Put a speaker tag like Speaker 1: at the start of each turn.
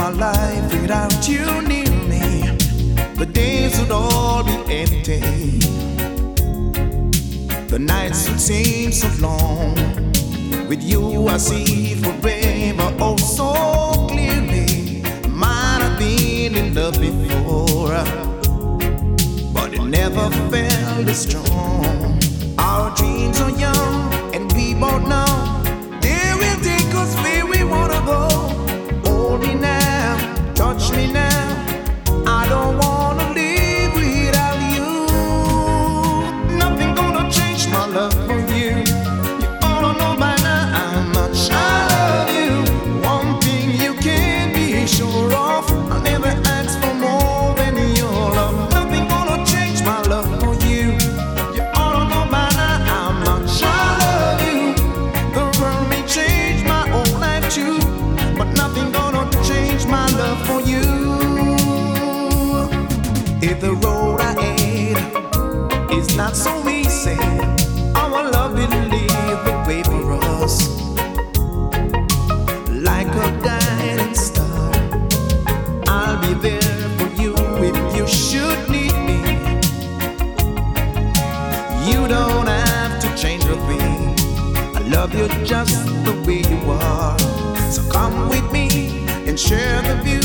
Speaker 1: my life without you near me. The days would all be empty. The nights would seem so long. With you I see forever, oh so clearly. Might have been in love before, but it never felt as strong. Our dreams are young, and we both know they will take us where we wanna go. Hold me now, touch me now. I don't wanna live without you. Nothing gonna change my love for you. You ought to know by now how much I love you. One thing you can be sure of, I'll never ask for more than your love. Nothing gonna change my love for you. You ought to know by now how much I love you. The world may change my whole life too, but nothing gonna change my love for you. If the road ahead is not so easy, our love will lead the way for us. Like a guiding star, I'll be there for you if you should need me. You don't have to change a thing. I love you just the way you are. So come with me and share the view.